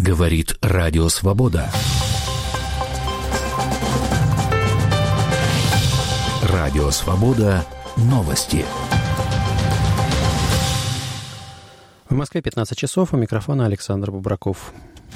Говорит Радио Свобода. Радио Свобода. Новости. В Москве 15 часов. У микрофона Александр Бубраков.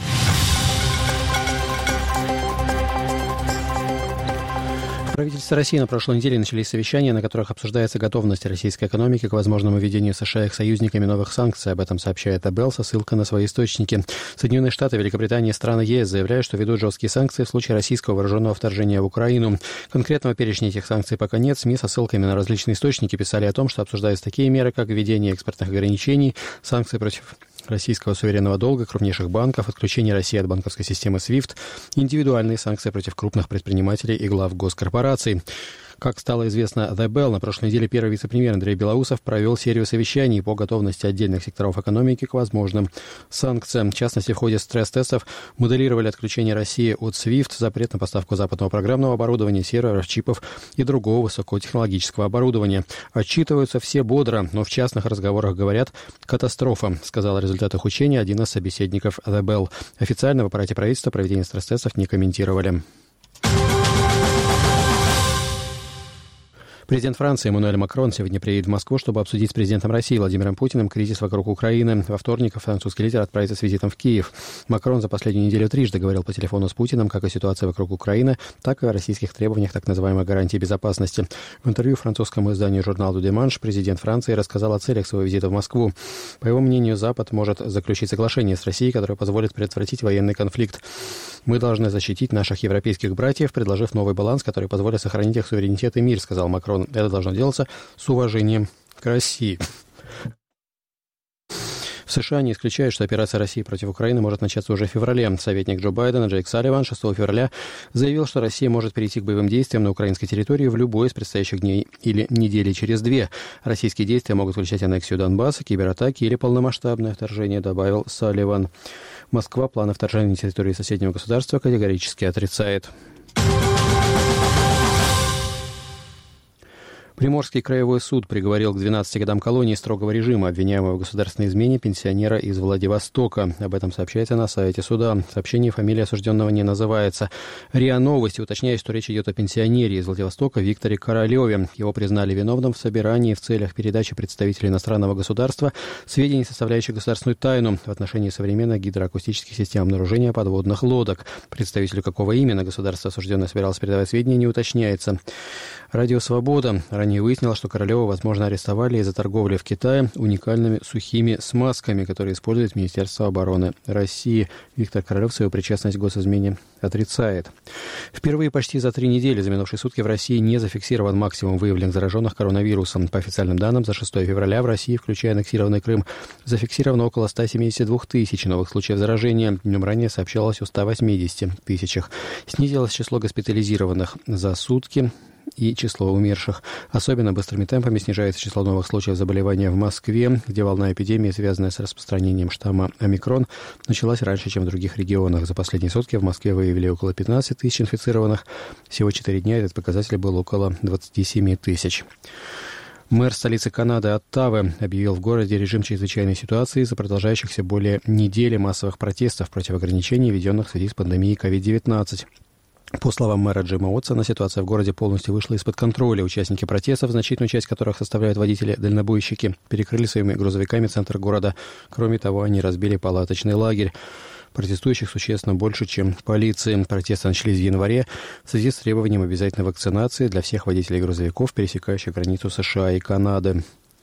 В правительстве России на прошлой неделе начались совещания, на которых обсуждается готовность российской экономики к возможному введению США и их союзниками новых санкций. Об этом сообщает АБЛ со ссылкой на свои источники. Соединенные Штаты, Великобритания и страны ЕС заявляют, что ведут жесткие санкции в случае российского вооруженного вторжения в Украину. Конкретного перечня этих санкций пока нет. СМИ со ссылками на различные источники писали о том, что обсуждаются такие меры, как введение экспортных ограничений, санкции против российского суверенного долга, крупнейших банков, отключение России от банковской системы SWIFT, индивидуальные санкции против крупных предпринимателей и глав госкорпораций. Как стало известно The Bell, на прошлой неделе первый вице-премьер Андрей Белоусов провел серию совещаний по готовности отдельных секторов экономики к возможным санкциям. В частности, в ходе стресс-тестов моделировали отключение России от SWIFT, запрет на поставку западного программного оборудования, серверов, чипов и другого высокотехнологического оборудования. Отчитываются все бодро, но в частных разговорах говорят «катастрофа», сказал о результатах учения один из собеседников The Bell. Официально в аппарате правительства проведение стресс-тестов не комментировали. Президент Франции Эммануэль Макрон сегодня приедет в Москву, чтобы обсудить с президентом России Владимиром Путиным кризис вокруг Украины. Во вторник французский лидер отправится с визитом в Киев. Макрон за последнюю неделю трижды говорил по телефону с Путиным как о ситуации вокруг Украины, так и о российских требованиях так называемой гарантии безопасности. В интервью французскому изданию журналу «Деманш» президент Франции рассказал о целях своего визита в Москву. По его мнению, Запад может заключить соглашение с Россией, которое позволит предотвратить военный конфликт. «Мы должны защитить наших европейских братьев, предложив новый баланс, который позволит сохранить их суверенитет и мир», сказал Макрон. Это должно делаться с уважением к России. В США не исключают, что операция России против Украины может начаться уже в феврале. Советник Джо Байдена Джейк Салливан 6 февраля заявил, что Россия может перейти к боевым действиям на украинской территории в любой из предстоящих дней или недели через две. Российские действия могут включать аннексию Донбасса, кибератаки или полномасштабное вторжение, добавил Салливан. Москва планы вторжения на территории соседнего государства категорически отрицает. Приморский краевой суд приговорил к 12 годам колонии строгого режима обвиняемого в государственной измене пенсионера из Владивостока. Об этом сообщается на сайте суда. В сообщении фамилия осужденного не называется. РИА Новости уточняет, что речь идет о пенсионере из Владивостока Викторе Королеве. Его признали виновным в собирании в целях передачи представителей иностранного государства сведений, составляющих государственную тайну в отношении современных гидроакустических систем обнаружения подводных лодок. Представителю какого именно государства осужденный собирался передавать сведения, не уточняется. Радио «Свобода» ранее выяснило, что Королева, возможно, арестовали из-за торговли в Китае уникальными сухими смазками, которые использует Министерство обороны России. Виктор Королев свою причастность к госизмене отрицает. Впервые почти за 3 недели за минувшие сутки в России не зафиксирован максимум выявленных зараженных коронавирусом. По официальным данным, за 6 февраля в России, включая аннексированный Крым, зафиксировано около 172 тысяч новых случаев заражения. Днем ранее сообщалось о 180 тысячах. Снизилось число госпитализированных за сутки и число умерших. Особенно быстрыми темпами снижается число новых случаев заболевания в Москве, где волна эпидемии, связанная с распространением штамма омикрон, началась раньше, чем в других регионах. За последние сутки в Москве выявили около 15 тысяч инфицированных. Всего 4 дня этот показатель был около 27 тысяч. Мэр столицы Канады Оттавы объявил в городе режим чрезвычайной ситуации из-за продолжающихся более недели массовых протестов против ограничений, введенных в связи с пандемией COVID-19. По словам мэра Джима Уотсона, ситуация в городе полностью вышла из-под контроля. Участники протестов, значительную часть которых составляют водители-дальнобойщики, перекрыли своими грузовиками центр города. Кроме того, они разбили палаточный лагерь. Протестующих существенно больше, чем полиции. Протесты начались в январе в связи с требованием обязательной вакцинации для всех водителей грузовиков, пересекающих границу США и Канады.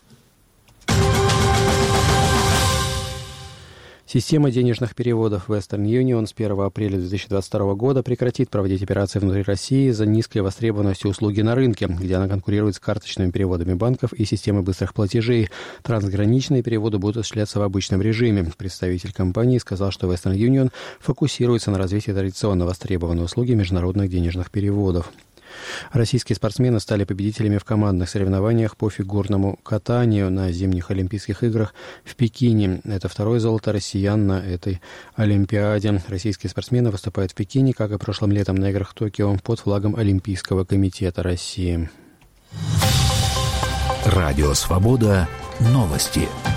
Система денежных переводов Western Union с 1 апреля 2022 года прекратит проводить операции внутри России из-за низкой востребованности услуги на рынке, где она конкурирует с карточными переводами банков и системой быстрых платежей. Трансграничные переводы будут осуществляться в обычном режиме. Представитель компании сказал, что Western Union фокусируется на развитии традиционно востребованной услуги международных денежных переводов. Российские спортсмены стали победителями в командных соревнованиях по фигурному катанию на зимних Олимпийских играх в Пекине. Это второе золото россиян на этой Олимпиаде. Российские спортсмены выступают в Пекине, как и прошлым летом на играх в Токио, под флагом Олимпийского комитета России. Радио «Свобода». Новости.